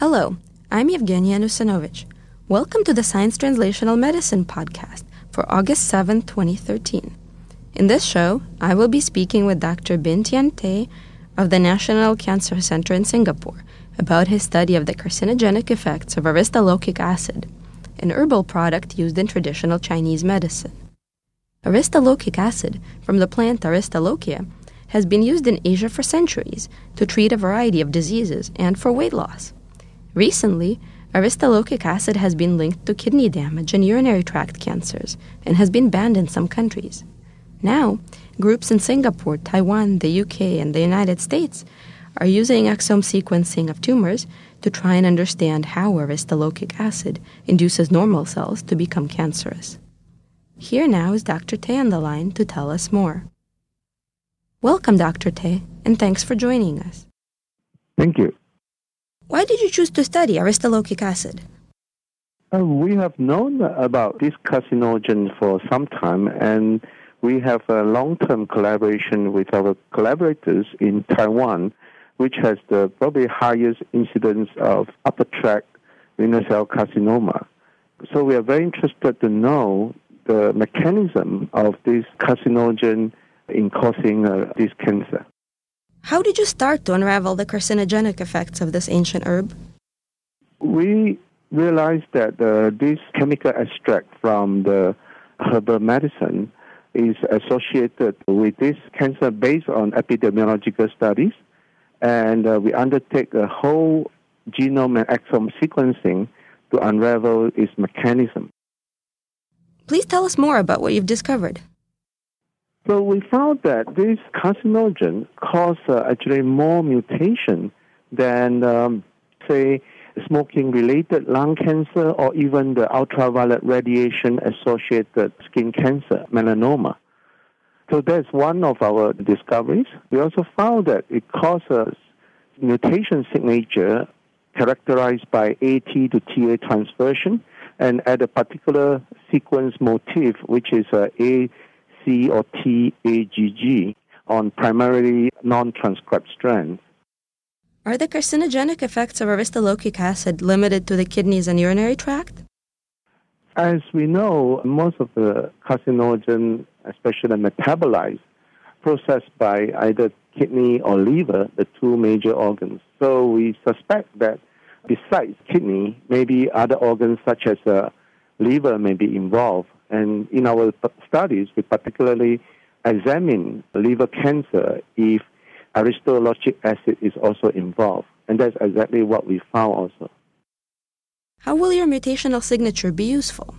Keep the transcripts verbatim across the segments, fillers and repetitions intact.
Hello, I'm Evgenia Nusinovich. Welcome to the Science Translational Medicine podcast for August seventh, twenty thirteen. In this show, I will be speaking with Doctor Binh Tien Tay of the National Cancer Center in Singapore about his study of the carcinogenic effects of aristolochic acid, an herbal product used in traditional Chinese medicine. Aristolochic acid, from the plant Aristolochia, has been used in Asia for centuries to treat a variety of diseases and for weight loss. Recently, aristolochic acid has been linked to kidney damage and urinary tract cancers and has been banned in some countries. Now, groups in Singapore, Taiwan, the U K, and the United States are using exome sequencing of tumors to try and understand how aristolochic acid induces normal cells to become cancerous. Here now is Doctor Tay on the line to tell us more. Welcome, Doctor Tay, and thanks for joining us. Thank you. Why did you choose to study aristolochic acid? Uh, we have known about this carcinogen for some time, and we have a long-term collaboration with our collaborators in Taiwan, which has the probably highest incidence of upper tract renal cell carcinoma. So we are very interested to know the mechanism of this carcinogen in causing uh, this cancer. How did you start to unravel the carcinogenic effects of this ancient herb? We realized that uh, this chemical extract from the herbal medicine is associated with this cancer based on epidemiological studies, and uh, we undertake a whole genome and exome sequencing to unravel its mechanism. Please tell us more about what you've discovered. So we found that this carcinogen caused uh, actually more mutation than, um, say, smoking-related lung cancer or even the ultraviolet radiation-associated skin cancer, melanoma. So that's one of our discoveries. We also found that it causes mutation signature characterized by A T to T A transversion and at a particular sequence motif, which is uh, A C or T A G G on primarily non-transcribed strands. Are the carcinogenic effects of aristolochic acid limited to the kidneys and urinary tract? As we know, most of the carcinogen, especially metabolized, processed by either kidney or liver, the two major organs. So we suspect that besides kidney, maybe other organs such as uh, liver may be involved. And in our studies, we particularly examine liver cancer if aristolochic acid is also involved. And that's exactly what we found also. How will your mutational signature be useful?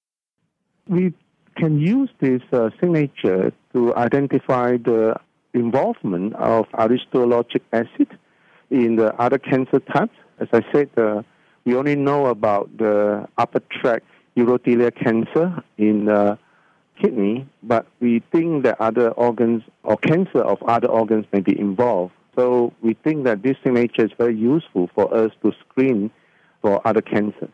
We can use this uh, signature to identify the involvement of aristolochic acid in the other cancer types. As I said, uh, we only know about the upper tract urothelial cancer in the kidney, but we think that other organs or cancer of other organs may be involved. So we think that this signature is very useful for us to screen for other cancers.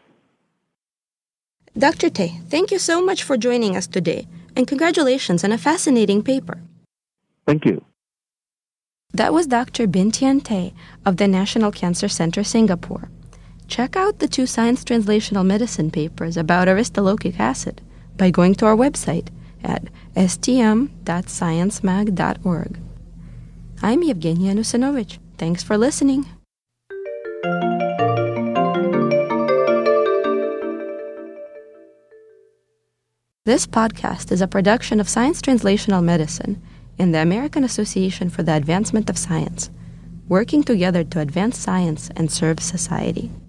Doctor Tay, thank you so much for joining us today, and congratulations on a fascinating paper. Thank you. That was Doctor Binh Tien Tay of the National Cancer Center, Singapore. Check out the two Science Translational Medicine papers about aristolochic acid by going to our website at s t m dot science mag dot org. I'm Evgenia Nusinovich. Thanks for listening. This podcast is a production of Science Translational Medicine and the American Association for the Advancement of Science, working together to advance science and serve society.